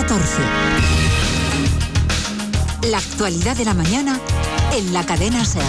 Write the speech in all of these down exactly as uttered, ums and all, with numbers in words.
catorce. La actualidad de la mañana en la cadena SER.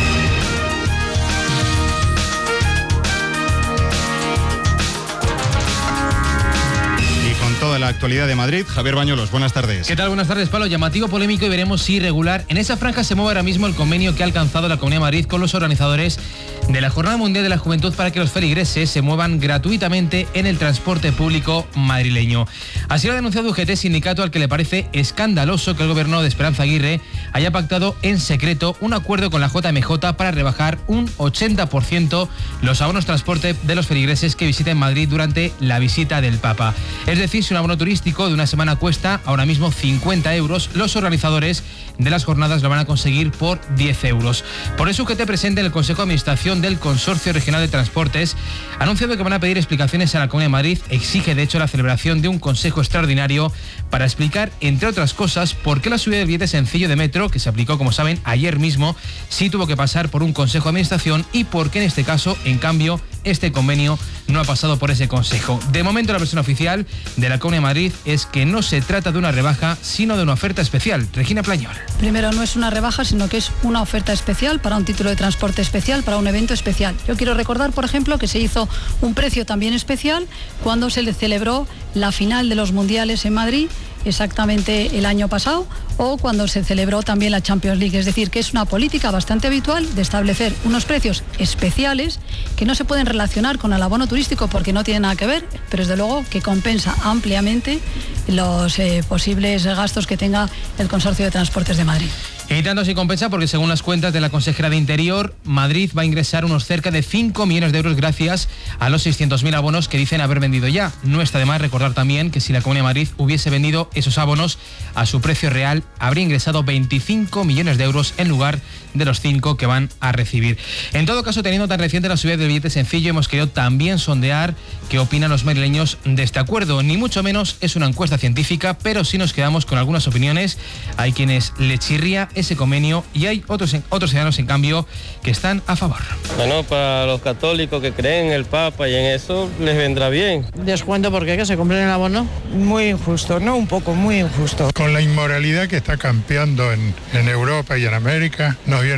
Toda la actualidad de Madrid, Javier Bañuelos, buenas tardes. ¿Qué tal? Buenas tardes, Pablo. Llamativo, polémico y veremos si irregular. En esa franja se mueve ahora mismo el convenio que ha alcanzado la Comunidad de Madrid con los organizadores de la Jornada Mundial de la Juventud para que los feligreses se muevan gratuitamente en el transporte público madrileño. Así lo ha denunciado U G T, sindicato al que le parece escandaloso que el gobierno de Esperanza Aguirre haya pactado en secreto un acuerdo con la J M J para rebajar un ochenta por ciento los abonos transporte de los feligreses que visiten Madrid durante la visita del Papa. Es decir, si un abono turístico de una semana cuesta ahora mismo cincuenta euros, los organizadores de las jornadas lo van a conseguir por diez euros. Por eso U G T presente en el Consejo de Administración del Consorcio Regional de Transportes ha anunciado que van a pedir explicaciones a la Comunidad de Madrid. Exige de hecho la celebración de un consejo extraordinario para explicar, entre otras cosas, por qué la subida del billete sencillo de metro, que se aplicó, como saben, ayer mismo, sí tuvo que pasar por un Consejo de Administración y por qué en este caso, en cambio, este convenio no ha pasado por ese consejo. De momento, la versión oficial de la Comunidad de Madrid es que no se trata de una rebaja, sino de una oferta especial. Regina Plañol. Primero, no es una rebaja, sino que es una oferta especial para un título de transporte especial, para un evento especial. Yo quiero recordar, por ejemplo, que se hizo un precio también especial cuando se le celebró la final de los mundiales en Madrid, exactamente el año pasado, o cuando se celebró también la Champions League. Es decir, que es una política bastante habitual de establecer unos precios especiales que no se pueden relacionar con el abono turístico porque no tiene nada que ver, pero desde luego que compensa ampliamente los eh, posibles gastos que tenga el Consorcio de Transportes de Madrid. Y tanto se compensa porque, según las cuentas de la consejera de Interior, Madrid va a ingresar unos cerca de cinco millones de euros gracias a los seiscientos mil abonos que dicen haber vendido ya. No está de más recordar también que si la Comunidad de Madrid hubiese vendido esos abonos a su precio real, habría ingresado veinticinco millones de euros en lugar de los cinco que van a recibir. En todo caso, teniendo tan reciente la subida del billete sencillo, hemos querido también sondear qué opinan los madrileños de este acuerdo. Ni mucho menos es una encuesta científica, pero sí nos quedamos con algunas opiniones. Hay quienes le chirría ese convenio y hay otros, otros ciudadanos, en cambio, que están a favor. Bueno, para los católicos que creen en el Papa y en eso, les vendrá bien. Descuento porque que se compren el abono. Muy injusto, ¿no? Un poco muy injusto. Con la inmoralidad que está campeando en, en Europa y en América, nos viene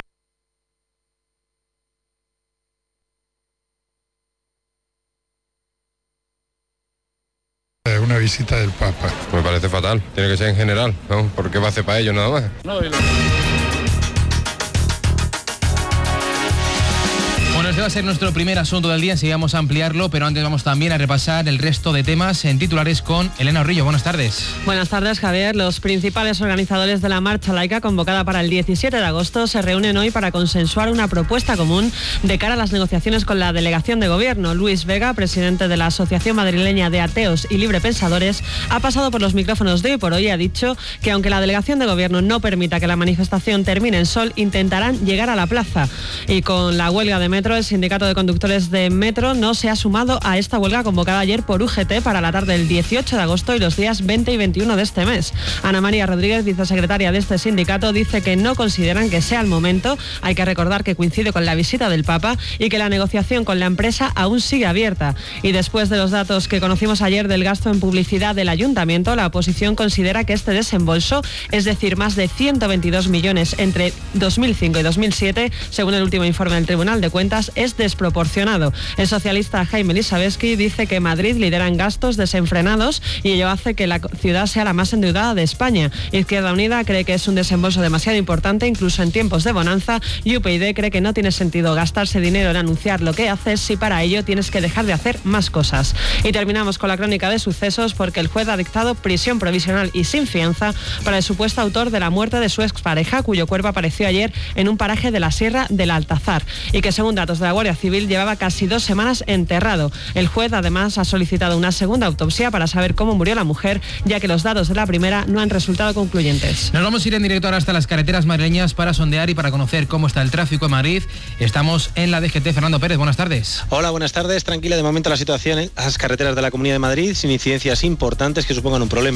una visita del Papa. Me parece fatal, tiene que ser en general, ¿no? ¿Por qué va a hacer para ellos nada más? No, y lo... Bueno, este va a ser nuestro primer asunto del día, enseguida vamos a ampliarlo, pero antes vamos también a repasar el resto de temas en titulares con Elena Orrillo. Buenas tardes. Buenas tardes, Javier. Los principales organizadores de la marcha laica convocada para el diecisiete de agosto se reúnen hoy para consensuar una propuesta común de cara a las negociaciones con la delegación de gobierno. Luis Vega, presidente de la Asociación Madrileña de Ateos y Librepensadores, ha pasado por los micrófonos de Hoy por Hoy y ha dicho que aunque la delegación de gobierno no permita que la manifestación termine en sol, intentarán llegar a la plaza. Y con la huelga de metro, el sindicato de conductores de metro no se ha sumado a esta huelga convocada ayer por U G T para la tarde del dieciocho de agosto y los días veinte y veintiuno de este mes. Ana María Rodríguez, vicesecretaria de este sindicato, dice que no consideran que sea el momento. Hay que recordar que coincide con la visita del Papa y que la negociación con la empresa aún sigue abierta. Y después de los datos que conocimos ayer del gasto en publicidad del ayuntamiento, la oposición considera que este desembolso, es decir, más de ciento veintidós millones entre dos mil cinco y dos mil siete, según el último informe del Tribunal de Cuentas, es desproporcionado. El socialista Jaime Lisaveski dice que Madrid lidera en gastos desenfrenados y ello hace que la ciudad sea la más endeudada de España. Izquierda Unida cree que es un desembolso demasiado importante, incluso en tiempos de bonanza, y U P YD cree que no tiene sentido gastarse dinero en anunciar lo que haces si para ello tienes que dejar de hacer más cosas. Y terminamos con la crónica de sucesos porque el juez ha dictado prisión provisional y sin fianza para el supuesto autor de la muerte de su expareja, cuyo cuerpo apareció ayer en un paraje de la Sierra del Altazar y que, según datos de la Guardia Civil, llevaba casi dos semanas enterrado. El juez además ha solicitado una segunda autopsia para saber cómo murió la mujer, ya que los datos de la primera no han resultado concluyentes. Nos vamos a ir en directo ahora hasta las carreteras madrileñas para sondear y para conocer cómo está el tráfico en Madrid. Estamos en la D G T. Fernando Pérez, buenas tardes. Hola, buenas tardes. Tranquila de momento la situación en las carreteras de la Comunidad de Madrid, sin incidencias importantes que supongan un problema.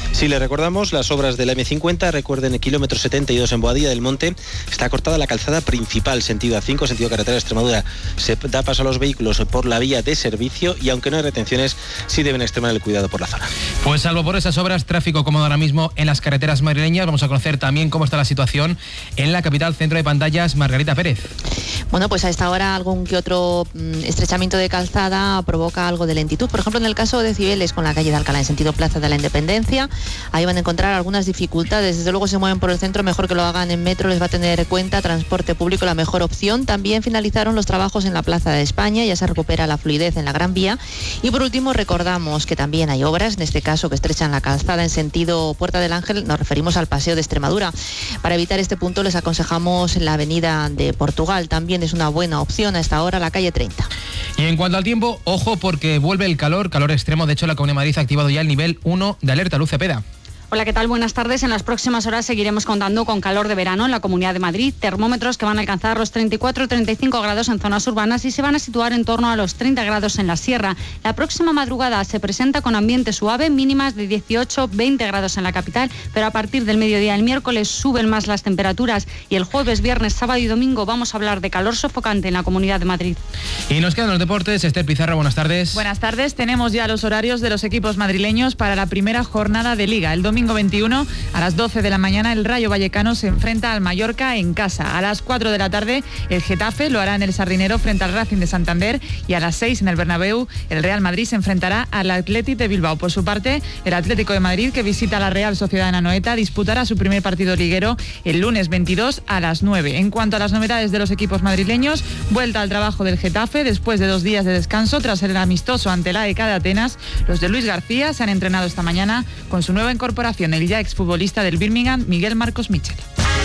Si le recordamos las obras de la eme cincuenta, recuerden el kilómetro setenta y dos en Boadilla del Monte, está cortada la calzada principal, sentido A cinco, sentido carretera de Extremadura. Se da paso a los vehículos por la vía de servicio y aunque no hay retenciones, sí deben extremar el cuidado por la zona. Pues salvo por esas obras, tráfico cómodo ahora mismo en las carreteras madrileñas. Vamos a conocer también cómo está la situación en la capital. Centro de pantallas, Margarita Pérez. Bueno, pues a esta hora algún que otro mm, estrechamiento de calzada provoca algo de lentitud. Por ejemplo, en el caso de Cibeles con la calle de Alcalá en sentido Plaza de la Independencia, ahí van a encontrar algunas dificultades. Desde luego, se mueven por el centro, mejor que lo hagan en metro, les va a tener cuenta. Transporte público la mejor opción. También finalizaron los trabajos en la Plaza de España, ya se recupera la fluidez en la Gran Vía. Y por último, recordamos que también hay obras, en este caso que estrechan la calzada en sentido Puerta del Ángel, nos referimos al Paseo de Extremadura. Para evitar este punto les aconsejamos la avenida de Portugal, también es una buena opción a esta hora la calle treinta. Y en cuanto al tiempo, ojo porque vuelve el calor, calor extremo. De hecho, la Comunidad de Madrid ha activado ya el nivel uno de alerta. Luz Cepeda. Hola, ¿qué tal? Buenas tardes. En las próximas horas seguiremos contando con calor de verano en la Comunidad de Madrid. Termómetros que van a alcanzar los treinta y cuatro treinta y cinco grados en zonas urbanas y se van a situar en torno a los treinta grados en la sierra. La próxima madrugada se presenta con ambiente suave, mínimas de dieciocho veinte grados en la capital, pero a partir del mediodía el miércoles suben más las temperaturas y el jueves, viernes, sábado y domingo vamos a hablar de calor sofocante en la Comunidad de Madrid. Y nos quedan los deportes. Esther Pizarro, buenas tardes. Buenas tardes. Tenemos ya los horarios de los equipos madrileños para la primera jornada de Liga. El domingo veintiuno a las doce de la mañana el Rayo Vallecano se enfrenta al Mallorca en casa. A las cuatro de la tarde el Getafe lo hará en el Sardinero frente al Racing de Santander y a las seis en el Bernabéu el Real Madrid se enfrentará al Athletic de Bilbao. Por su parte, el Atlético de Madrid, que visita la Real Sociedad en Anoeta, disputará su primer partido liguero el lunes veintidós a las nueve. En cuanto a las novedades de los equipos madrileños, vuelta al trabajo del Getafe después de dos días de descanso tras el amistoso ante la A E K de Atenas. Los de Luis García se han entrenado esta mañana con su nueva incorporación, el ya exfutbolista del Birmingham, Miguel Marcos Michel.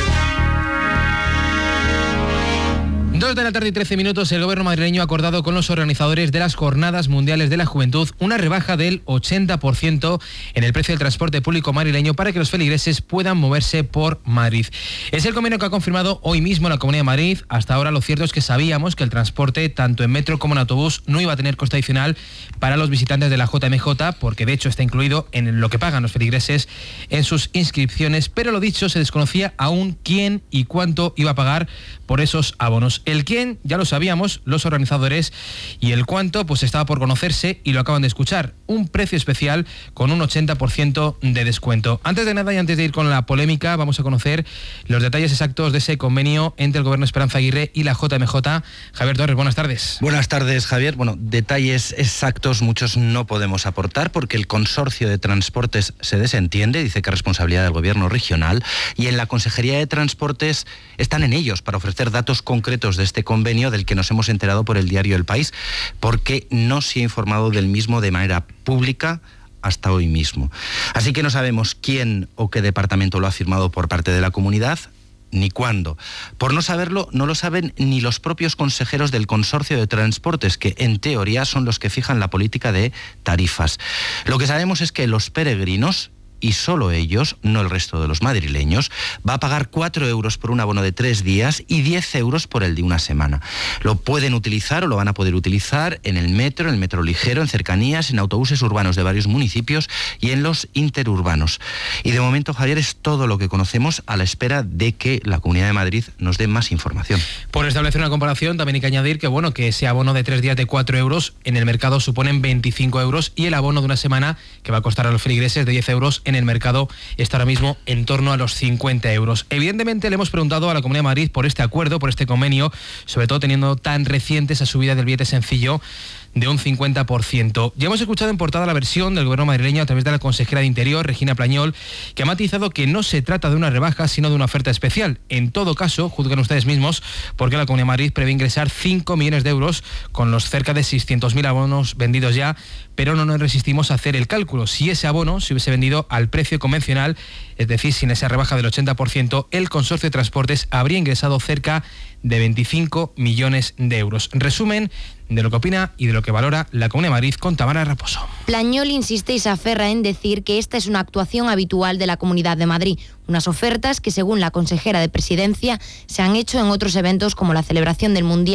Dos de la tarde y trece minutos, el gobierno madrileño ha acordado con los organizadores de las Jornadas Mundiales de la Juventud una rebaja del ochenta por ciento en el precio del transporte público madrileño para que los feligreses puedan moverse por Madrid. Es el convenio que ha confirmado hoy mismo la Comunidad de Madrid. Hasta ahora lo cierto es que sabíamos que el transporte, tanto en metro como en autobús, no iba a tener coste adicional para los visitantes de la J M J, porque de hecho está incluido en lo que pagan los feligreses en sus inscripciones, pero lo dicho, se desconocía aún quién y cuánto iba a pagar por esos abonos. El quién ya lo sabíamos, los organizadores, y el cuánto pues estaba por conocerse y lo acaban de escuchar. Un precio especial con un ochenta por ciento de descuento. Antes de nada y antes de ir con la polémica, vamos a conocer los detalles exactos de ese convenio entre el Gobierno Esperanza Aguirre y la J M J. Javier Torres, buenas tardes. Buenas tardes, Javier. Bueno, detalles exactos muchos no podemos aportar porque el consorcio de transportes se desentiende, dice que es responsabilidad del Gobierno regional, y en la Consejería de Transportes están en ellos para ofrecer datos concretos de este convenio del que nos hemos enterado por el diario El País, porque no se ha informado del mismo de manera pública hasta hoy mismo. Así que no sabemos quién o qué departamento lo ha firmado por parte de la comunidad, ni cuándo. Por no saberlo, no lo saben ni los propios consejeros del Consorcio de Transportes, que en teoría son los que fijan la política de tarifas. Lo que sabemos es que los peregrinos, y solo ellos, no el resto de los madrileños, va a pagar cuatro euros por un abono de tres días y diez euros por el de una semana. Lo pueden utilizar o lo van a poder utilizar en el metro, en el metro ligero, en cercanías, en autobuses urbanos de varios municipios y en los interurbanos. Y de momento, Javier, es todo lo que conocemos a la espera de que la Comunidad de Madrid nos dé más información. Por establecer una comparación, también hay que añadir que, bueno, que ese abono de tres días de cuatro euros en el mercado suponen veinticinco euros y el abono de una semana, que va a costar a los feligreses de diez euros, en el mercado está ahora mismo en torno a los cincuenta euros. Evidentemente le hemos preguntado a la Comunidad de Madrid por este acuerdo, por este convenio, sobre todo teniendo tan reciente esa subida del billete sencillo de un cincuenta por ciento. Ya hemos escuchado en portada la versión del gobierno madrileño a través de la consejera de Interior, Regina Plañol, que ha matizado que no se trata de una rebaja, sino de una oferta especial. En todo caso, juzguen ustedes mismos, porque la Comunidad de Madrid prevé ingresar cinco millones de euros con los cerca de seiscientos mil abonos vendidos ya, pero no nos resistimos a hacer el cálculo. Si ese abono se hubiese vendido al precio convencional, es decir, sin esa rebaja del ochenta por ciento, el Consorcio de Transportes habría ingresado cerca de veinticinco millones de euros. Resumen de lo que opina y de lo que valora la Comunidad de Madrid con Tamara Raposo. Plañol insiste y se aferra en decir que esta es una actuación habitual de la Comunidad de Madrid, unas ofertas que, según la consejera de Presidencia, se han hecho en otros eventos como la celebración del Mundial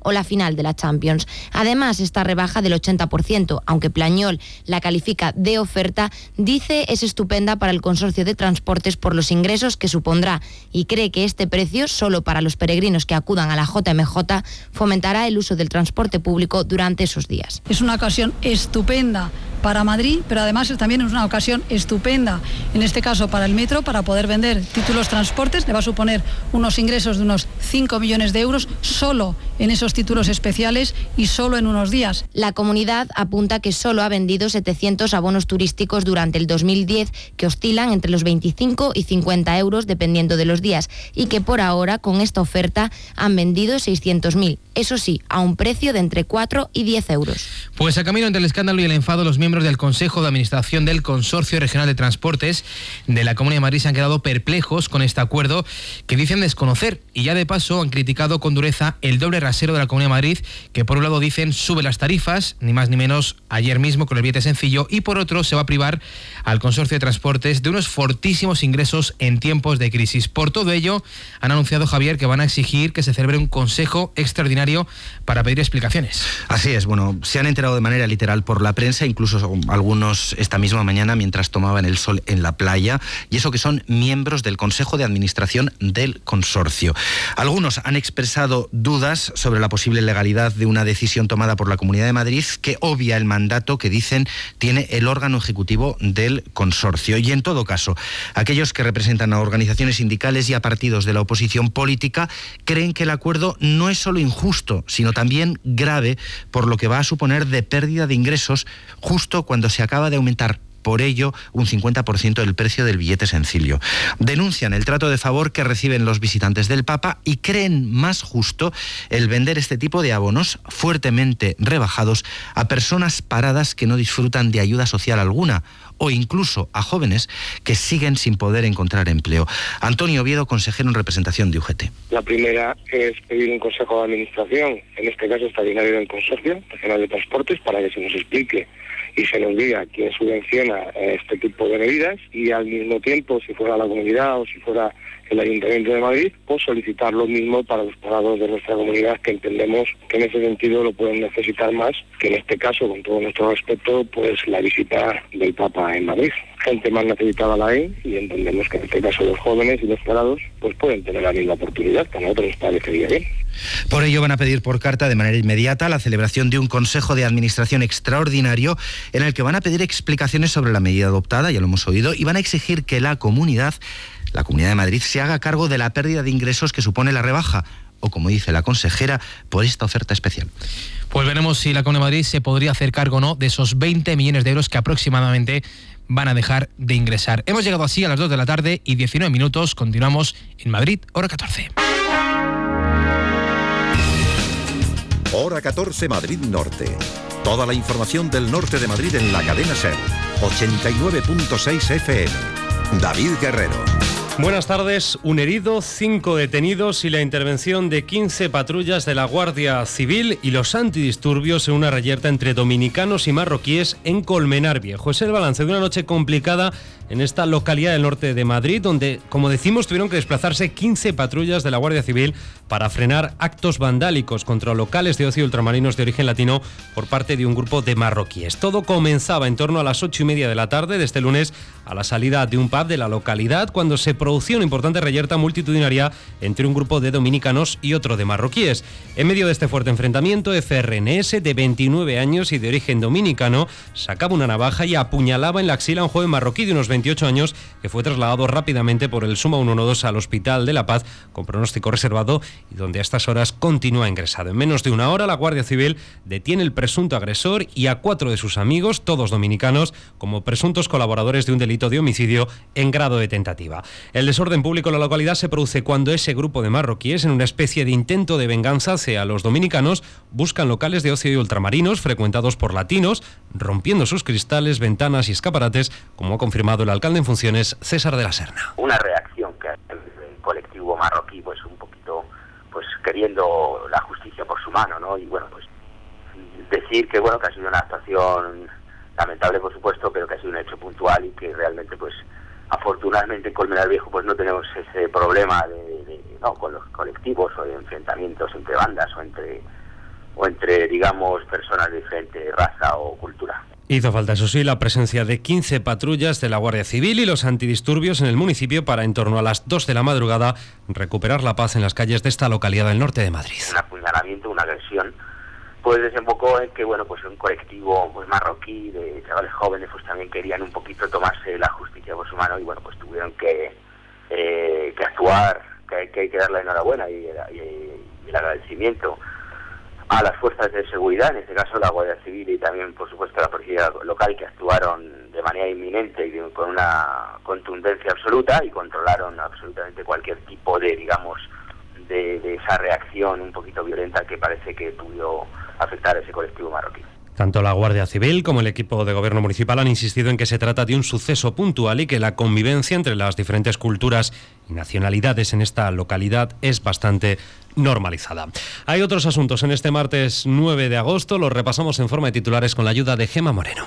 o la final de la Champions. Además, esta rebaja del ochenta por ciento, aunque Plañol la califica de oferta, dice es estupenda para el consorcio de transportes por los ingresos que supondrá y cree que este precio, solo para los peregrinos que acudan a la J M J, fomentará el uso del transporte público durante esos días. Es una ocasión estupenda para Madrid, pero además también es una ocasión estupenda, en este caso para el metro, para poder vender títulos transportes. Le va a suponer unos ingresos de unos cinco millones de euros solo en esos títulos especiales y solo en unos días. La comunidad apunta que solo ha vendido setecientos abonos turísticos durante el dos mil diez, que oscilan entre los veinticinco y cincuenta euros dependiendo de los días, y que por ahora con esta oferta han vendido seiscientos mil, eso sí, a un precio de entre cuatro y diez euros. Pues a camino entre el escándalo y el enfado, los miembros del Consejo de Administración del Consorcio Regional de Transportes de la Comunidad de Madrid se han quedado perplejos con este acuerdo que dicen desconocer, y ya de paso han criticado con dureza el doble rasero de la Comunidad de Madrid, que por un lado dicen sube las tarifas, ni más ni menos ayer mismo con el billete sencillo, y por otro se va a privar al Consorcio de Transportes de unos fortísimos ingresos en tiempos de crisis. Por todo ello, han anunciado, Javier, que van a exigir que se celebre un consejo extraordinario para pedir explicaciones. Así es, bueno, se han enterado de manera literal por la prensa, incluso algunos esta misma mañana mientras tomaban el sol en la playa, y eso que son miembros del Consejo de Administración del consorcio. Algunos han expresado dudas sobre la posible legalidad de una decisión tomada por la Comunidad de Madrid que obvia el mandato que dicen tiene el órgano ejecutivo del consorcio. Y en todo caso, aquellos que representan a organizaciones sindicales y a partidos de la oposición política creen que el acuerdo no es solo injusto, sino también grave por lo que va a suponer de pérdida de ingresos justo cuando se acaba de aumentar por ello un cincuenta por ciento del precio del billete sencillo. Denuncian el trato de favor que reciben los visitantes del Papa y creen más justo el vender este tipo de abonos fuertemente rebajados a personas paradas que no disfrutan de ayuda social alguna, o incluso a jóvenes que siguen sin poder encontrar empleo. Antonio Oviedo, consejero en representación de U G T. La primera es pedir un consejo de administración, en este caso extraordinario del Consorcio Regional de Transportes, para que se nos explique y se nos diga quién subvenciona este tipo de medidas, y al mismo tiempo, si fuera la comunidad o si fuera el Ayuntamiento de Madrid, pues solicitar lo mismo para los parados de nuestra comunidad, que entendemos que en ese sentido lo pueden necesitar más, que en este caso, con todo nuestro respeto, pues la visita del Papa en Madrid. Gente más necesitada la hay, y entendemos que en este caso los jóvenes y los parados pues pueden tener la misma oportunidad, que a nosotros nos parecería bien. Por ello van a pedir por carta de manera inmediata la celebración de un Consejo de Administración extraordinario en el que van a pedir explicaciones sobre la medida adoptada, ya lo hemos oído, y van a exigir que la comunidad, la Comunidad de Madrid, se haga cargo de la pérdida de ingresos que supone la rebaja, o como dice la consejera, por esta oferta especial. Pues veremos si la Comunidad de Madrid se podría hacer cargo o no de esos veinte millones de euros que aproximadamente van a dejar de ingresar. Hemos llegado así a las dos de la tarde y diecinueve minutos. Continuamos en Madrid, hora catorce. Hora catorce, Madrid Norte. Toda la información del norte de Madrid en la cadena SER. ochenta y nueve punto seis F M. David Guerrero. Buenas tardes. Un herido, cinco detenidos y la intervención de quince patrullas de la Guardia Civil y los antidisturbios en una reyerta entre dominicanos y marroquíes en Colmenar Viejo. Es el balance de una noche complicada en esta localidad del norte de Madrid, donde, como decimos, tuvieron que desplazarse quince patrullas de la Guardia Civil para frenar actos vandálicos contra locales de ocio ultramarinos de origen latino por parte de un grupo de marroquíes. Todo comenzaba en torno a las ocho y media de la tarde de este lunes a la salida de un pub de la localidad, cuando se producía una importante reyerta multitudinaria entre un grupo de dominicanos y otro de marroquíes. En medio de este fuerte enfrentamiento, F R N S, de veintinueve años y de origen dominicano, sacaba una navaja y apuñalaba en la axila a un joven marroquí de unos veintiocho años que fue trasladado rápidamente por el Suma ciento doce al Hospital de La Paz con pronóstico reservado y donde a estas horas continúa ingresado. En menos de una hora, la Guardia Civil detiene el presunto agresor y a cuatro de sus amigos, todos dominicanos, como presuntos colaboradores de un delito de homicidio en grado de tentativa. El desorden público en la localidad se produce cuando ese grupo de marroquíes, en una especie de intento de venganza hacia los dominicanos, buscan locales de ocio y ultramarinos frecuentados por latinos, rompiendo sus cristales, ventanas y escaparates, como ha confirmado el alcalde en funciones, César de la Serna. Una reacción que el colectivo marroquí, pues un poquito, pues queriendo la justicia por su mano, ¿no? Y bueno, pues decir que bueno que ha sido una actuación lamentable, por supuesto, pero que ha sido un hecho puntual y que realmente, pues afortunadamente en Colmenar Viejo pues no tenemos ese problema de, de, de no con los colectivos o de enfrentamientos entre bandas o entre o entre, digamos, personas de diferente raza o cultura. Hizo falta, eso sí, la presencia de quince patrullas de la Guardia Civil y los antidisturbios en el municipio para, en torno a las dos de la madrugada, recuperar la paz en las calles de esta localidad del norte de Madrid. Un apuñalamiento, una agresión, pues desembocó en que, bueno, pues un colectivo pues marroquí de chavales jóvenes pues también querían un poquito tomarse la justicia por su mano y, bueno, pues tuvieron que, eh, que actuar, que, que hay que darle la enhorabuena y, y, y el agradecimiento a las fuerzas de seguridad, en este caso la Guardia Civil y también, por supuesto, la policía local, que actuaron de manera inminente y con una contundencia absoluta y controlaron absolutamente cualquier tipo de, digamos, de, de esa reacción un poquito violenta que parece que pudo afectar a ese colectivo marroquí. Tanto la Guardia Civil como el equipo de gobierno municipal han insistido en que se trata de un suceso puntual y que la convivencia entre las diferentes culturas y nacionalidades en esta localidad es bastante normalizada. Hay otros asuntos en este martes nueve de agosto, los repasamos en forma de titulares con la ayuda de Gema Moreno.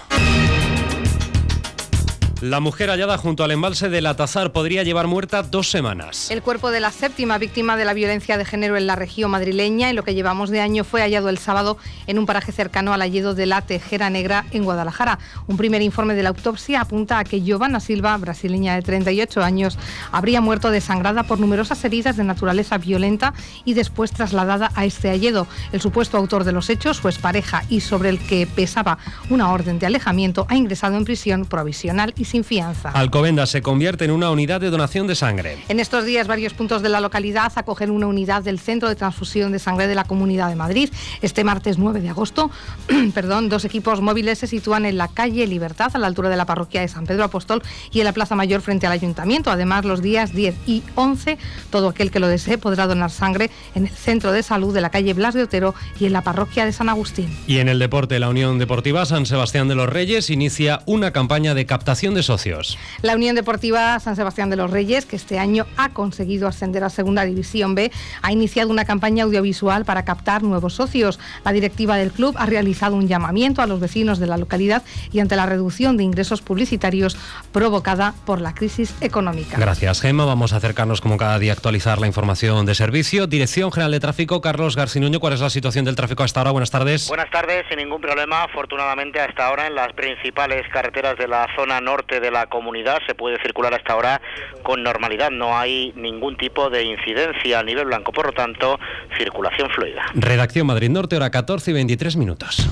La mujer hallada junto al embalse del Atazar podría llevar muerta dos semanas. El cuerpo de la séptima víctima de la violencia de género en la región madrileña, en lo que llevamos de año, fue hallado el sábado en un paraje cercano al hayedo de la Tejera Negra en Guadalajara. Un primer informe de la autopsia apunta a que Giovanna Silva, brasileña de treinta y ocho años, habría muerto desangrada por numerosas heridas de naturaleza violenta y después trasladada a este hayedo. El supuesto autor de los hechos, su expareja y sobre el que pesaba una orden de alejamiento, ha ingresado en prisión provisional y sin fianza. Alcobendas se convierte en una unidad de donación de sangre. En estos días varios puntos de la localidad acogen una unidad del Centro de Transfusión de Sangre de la Comunidad de Madrid. Este martes nueve de agosto, perdón, dos equipos móviles se sitúan en la calle Libertad, a la altura de la parroquia de San Pedro Apóstol, y en la Plaza Mayor frente al Ayuntamiento. Además, los días diez y once, todo aquel que lo desee podrá donar sangre en el Centro de Salud de la calle Blas de Otero y en la parroquia de San Agustín. Y en el deporte, la Unión Deportiva San Sebastián de los Reyes inicia una campaña de captación de socios. La Unión Deportiva San Sebastián de los Reyes, que este año ha conseguido ascender a Segunda División B, ha iniciado una campaña audiovisual para captar nuevos socios. La directiva del club ha realizado un llamamiento a los vecinos de la localidad y ante la reducción de ingresos publicitarios provocada por la crisis económica. Gracias, Gemma. Vamos a acercarnos como cada día a actualizar la información de servicio. Dirección General de Tráfico, Carlos Garcinuño, ¿cuál es la situación del tráfico hasta ahora? Buenas tardes. Buenas tardes, sin ningún problema, afortunadamente hasta ahora en las principales carreteras de la zona norte de la comunidad se puede circular hasta ahora con normalidad, no hay ningún tipo de incidencia a nivel blanco, por lo tanto, circulación fluida. Redacción Madrid Norte, hora catorce y veintitrés minutos.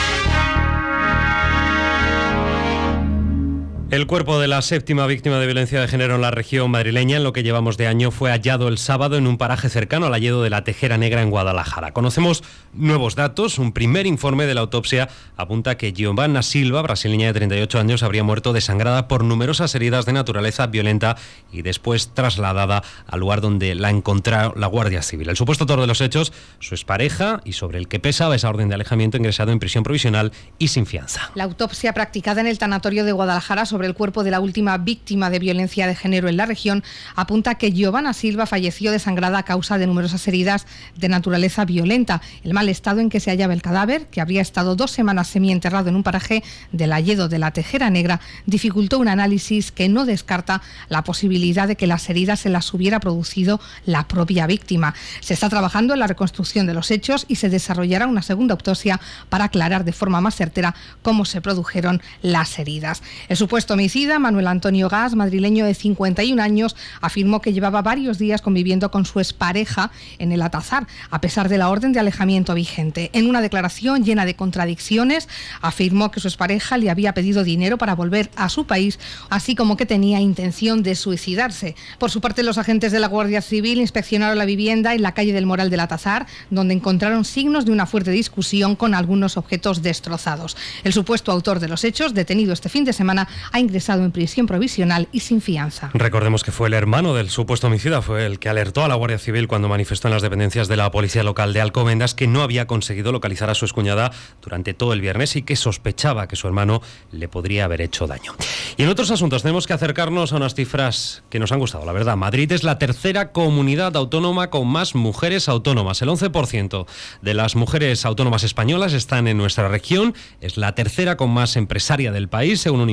El cuerpo de la séptima víctima de violencia de género en la región madrileña, en lo que llevamos de año, fue hallado el sábado en un paraje cercano al hayedo de la Tejera Negra en Guadalajara. Conocemos nuevos datos. Un primer informe de la autopsia apunta que Giovanna Silva, brasileña de treinta y ocho años, habría muerto desangrada por numerosas heridas de naturaleza violenta y después trasladada al lugar donde la encontró la Guardia Civil. El supuesto autor de los hechos, su expareja, y sobre el que pesaba esa orden de alejamiento, ingresado en prisión provisional y sin fianza. La autopsia practicada en el tanatorio de Guadalajara sobre el cuerpo de la última víctima de violencia de género en la región apunta que Giovanna Silva falleció desangrada a causa de numerosas heridas de naturaleza violenta. El mal estado en que se hallaba el cadáver, que habría estado dos semanas semienterrado en un paraje del hayedo de la Tejera Negra, dificultó un análisis que no descarta la posibilidad de que las heridas se las hubiera producido la propia víctima. Se está trabajando en la reconstrucción de los hechos y se desarrollará una segunda autopsia para aclarar de forma más certera cómo se produjeron las heridas. El supuesto homicida, Manuel Antonio Gas, madrileño de cincuenta y un años, afirmó que llevaba varios días conviviendo con su expareja en el Atazar, a pesar de la orden de alejamiento vigente. En una declaración llena de contradicciones, afirmó que su expareja le había pedido dinero para volver a su país, así como que tenía intención de suicidarse. Por su parte, los agentes de la Guardia Civil inspeccionaron la vivienda en la calle del Moral del Atazar, donde encontraron signos de una fuerte discusión con algunos objetos destrozados. El supuesto autor de los hechos, detenido este fin de semana, ha ingresado en prisión provisional y sin fianza. Recordemos que fue el hermano del supuesto homicida, fue el que alertó a la Guardia Civil cuando manifestó en las dependencias de la policía local de Alcobendas que no había conseguido localizar a su excuñada durante todo el viernes y que sospechaba que su hermano le podría haber hecho daño. Y en otros asuntos tenemos que acercarnos a unas cifras que nos han gustado, la verdad. Madrid es la tercera comunidad autónoma con más mujeres autónomas. El once por ciento de las mujeres autónomas españolas están en nuestra región. Es la tercera con más empresaria del país, según un informe de la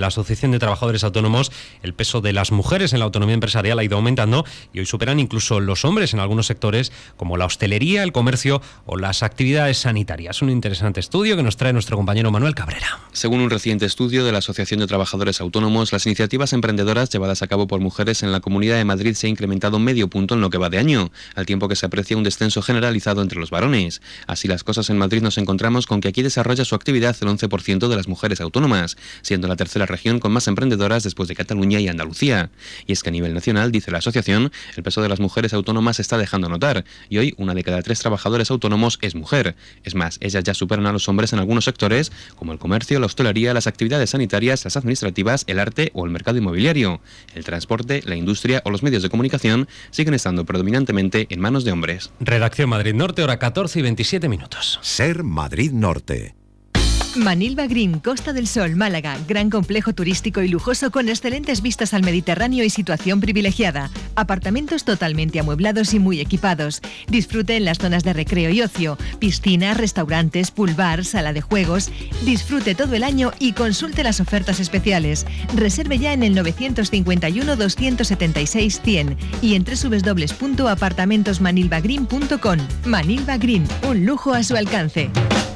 la Asociación de Trabajadores Autónomos, el peso de las mujeres en la autonomía empresarial ha ido aumentando y hoy superan incluso los hombres en algunos sectores como la hostelería, el comercio o las actividades sanitarias. Un interesante estudio que nos trae nuestro compañero Manuel Cabrera. Según un reciente estudio de la Asociación de Trabajadores Autónomos, las iniciativas emprendedoras llevadas a cabo por mujeres en la Comunidad de Madrid se ha incrementado medio punto en lo que va de año, al tiempo que se aprecia un descenso generalizado entre los varones. Así las cosas, en Madrid nos encontramos con que aquí desarrolla su actividad el once por ciento de las mujeres autónomas, siendo la tercera región con más emprendedoras después de Cataluña y Andalucía. Y es que a nivel nacional, dice la asociación, el peso de las mujeres autónomas se está dejando notar, y hoy una de cada tres trabajadores autónomos es mujer. Es más, ellas ya superan a los hombres en algunos sectores, como el comercio, la hostelería, las actividades sanitarias, las administrativas, el arte o el mercado inmobiliario. El transporte, la industria o los medios de comunicación siguen estando predominantemente en manos de hombres. Redacción Madrid Norte, hora catorce y veintisiete minutos. Ser Madrid Norte. Manilva Green, Costa del Sol, Málaga. Gran complejo turístico y lujoso con excelentes vistas al Mediterráneo y situación privilegiada. Apartamentos totalmente amueblados y muy equipados. Disfrute en las zonas de recreo y ocio. Piscinas, restaurantes, pool bar, sala de juegos. Disfrute todo el año y consulte las ofertas especiales. Reserve ya en el novecientos cincuenta y uno, doscientos setenta y seis, cien y en doble u doble u doble u punto apartamentos manilva green punto com. Manilva Green, un lujo a su alcance.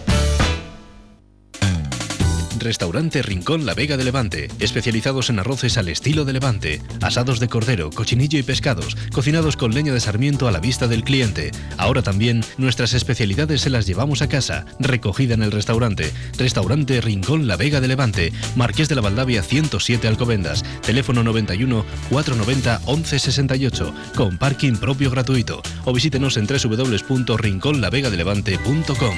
Restaurante Rincón La Vega de Levante, especializados en arroces al estilo de Levante, asados de cordero, cochinillo y pescados, cocinados con leña de sarmiento a la vista del cliente. Ahora también nuestras especialidades se las llevamos a casa, recogida en el restaurante. Restaurante Rincón La Vega de Levante, Marqués de la Valdavia ciento siete Alcobendas, teléfono noventa y uno, cuatrocientos noventa, once sesenta y ocho, con parking propio gratuito, o visítenos en doble u doble u doble u punto rincón la vega de levante punto com.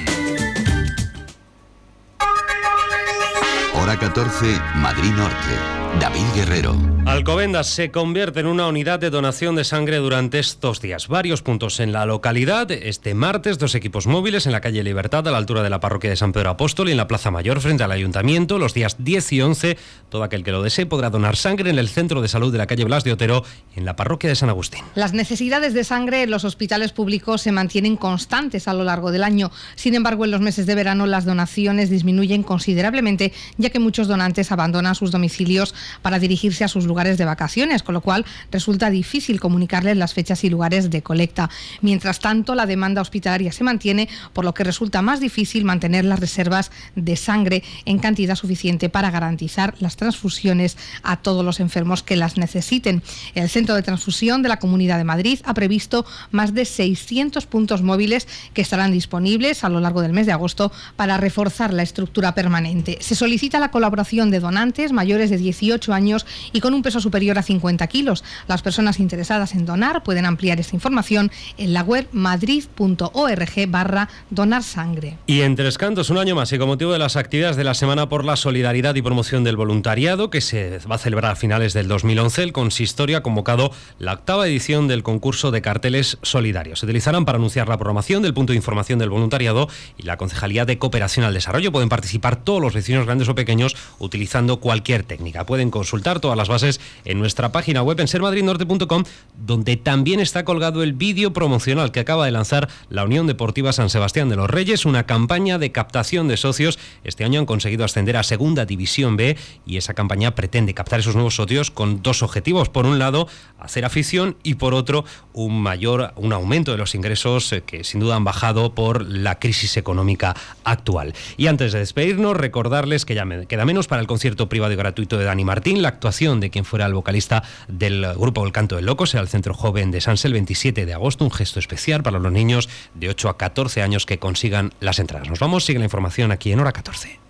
Hora catorce, Madrid Norte. David Guerrero. Alcobendas se convierte en una unidad de donación de sangre durante estos días. Varios puntos en la localidad. Este martes, dos equipos móviles en la calle Libertad, a la altura de la parroquia de San Pedro Apóstol, y en la Plaza Mayor, frente al Ayuntamiento. Los días diez y once, todo aquel que lo desee podrá donar sangre en el Centro de Salud de la calle Blas de Otero, en la parroquia de San Agustín. Las necesidades de sangre en los hospitales públicos se mantienen constantes a lo largo del año. Sin embargo, en los meses de verano las donaciones disminuyen considerablemente, ya que muchos donantes abandonan sus domicilios para dirigirse a sus lugares de vacaciones, con lo cual resulta difícil comunicarles las fechas y lugares de colecta. Mientras tanto, la demanda hospitalaria se mantiene, por lo que resulta más difícil mantener las reservas de sangre en cantidad suficiente para garantizar las transfusiones a todos los enfermos que las necesiten. El Centro de Transfusión de la Comunidad de Madrid ha previsto más de seiscientos puntos móviles que estarán disponibles a lo largo del mes de agosto para reforzar la estructura permanente. Se solicita la colaboración de donantes mayores de dieciocho años y con un peso superior a cincuenta kilos. Las personas interesadas en donar pueden ampliar esta información en la web madrid punto org barra donar sangre. Y en Tres Cantos, un año más, y con motivo de las actividades de la Semana por la Solidaridad y Promoción del Voluntariado, que se va a celebrar a finales del dos mil once, el consistorio ha convocado la octava edición del concurso de carteles solidarios. Se utilizarán para anunciar la programación del punto de información del voluntariado y la Concejalía de Cooperación al Desarrollo. Pueden participar todos los vecinos, grandes o pequeños, utilizando cualquier técnica. Pueden consultar todas las bases en nuestra página web en ser madrid norte punto com, donde también está colgado el vídeo promocional que acaba de lanzar la Unión Deportiva San Sebastián de los Reyes, una campaña de captación de socios. Este año han conseguido ascender a Segunda División B y esa campaña pretende captar esos nuevos socios con dos objetivos. Por un lado, hacer afición, y por otro, un mayor un aumento de los ingresos que sin duda han bajado por la crisis económica actual. Y antes de despedirnos, recordarles que ya me queda menos para el concierto privado y gratuito de Dani Martín. La actuación de quien fuera el vocalista del grupo El Canto del Loco será el Centro Joven de Sanse el veintisiete de agosto, un gesto especial para los niños de ocho a catorce años que consigan las entradas. Nos vamos, sigue la información aquí en Hora catorce.